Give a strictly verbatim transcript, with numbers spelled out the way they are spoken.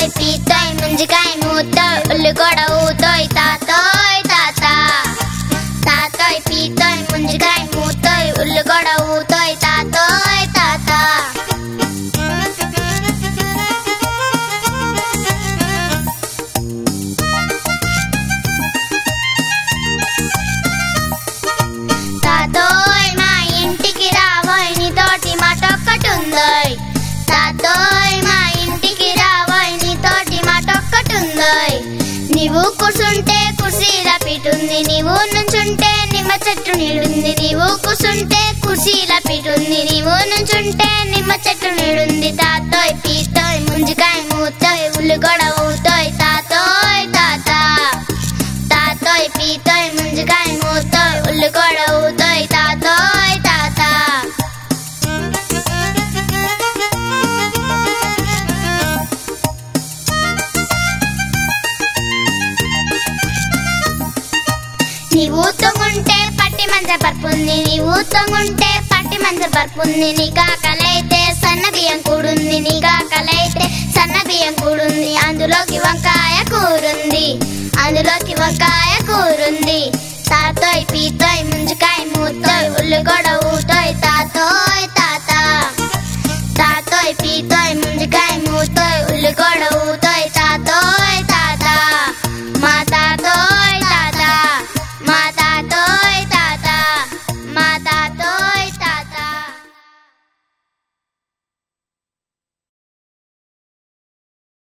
తాతోయ్ పీతోయ్ ముంజికాయ మూతోయ్ ఉల్లి కూడా ఊతోయ్ తాతోయ్ తాత తాతోయ్ పీతోయ్ ముంజికాయ మూతోయ్ ఉల్లి కూడా ఊతోయ్ తాతోయ్ తాత తాతోయ్ మా ఇంటికి రావోయ్ నీతోటి మాటొక్కటుందోయ్ తాతోయ్ మా ఇంటికి రావోయ్ నీతోటి మాటొక్కటుందోయ్ నీవు కూసుంటే కుర్చీల పీటుంది నీవు నుంచుంటే నిమ్మ చెట్టు నీడుంది నీవు కూసుంటే కుర్చీల పీటుంది నీవు నుంచుంటే నిమ్మ చెట్టు నీడుంది తాతోయ్ పీతోయ్ ముంజికాయ మూతోయ్ ఉల్లి కూడా ఊతోయ్ తాతోయ్ తాత తాతోయ్ పీతోయ్ ముంజికాయ మూతోయ్ ఉల్లి కూడా ఊతోయ్ తాతోయ్ తాత నీవు తొంగుంటే పట్టి మంచ పరుపుంది నీవు తొంగుంటే పట్టి మంచ పరుపుంది నీ కాకలైతే సన్న బియ్యం కూడుంది నీ కాకలైతే సన్న బియ్యం కూడుంది అందులోకి వంకాయ కూరుంది అందులోకి వంకాయ కూరుంది తాతోయ్ పీతోయ్ ముంజికాయ మూతోయ్ ఉల్లి కూడా ఊతోయ్ తాతోయ్ తాత తాతోయ్ పీతోయ్ ముంజికాయ మూతోయ్ ఉల్లి కూడా